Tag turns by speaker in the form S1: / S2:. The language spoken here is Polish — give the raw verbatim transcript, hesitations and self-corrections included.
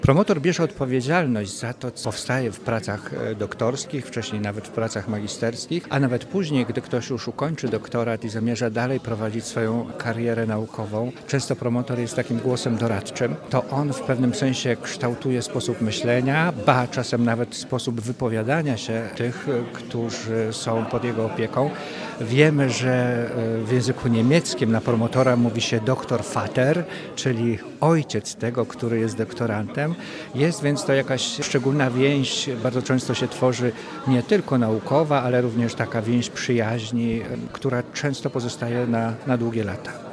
S1: Promotor bierze odpowiedzialność za to, co powstaje w pracach doktorskich, wcześniej nawet w pracach magisterskich, a nawet później, gdy ktoś już ukończy doktorat i zamierza dalej prowadzić swoją karierę naukową. Często promotor jest takim głosem doradczym. To on w pewnym sensie kształtuje sposób myślenia, ba czasem nawet sposób wypowiadania się tych, którzy są pod jego opieką. Wiemy, że w języku niemieckim na promotora mówi się Doktorvater, czyli ojciec tego, który jest doktorantem. Jest więc to jakaś szczególna więź, bardzo często się tworzy nie tylko naukowa, ale również taka więź przyjaźni, która często pozostaje na, na długie lata.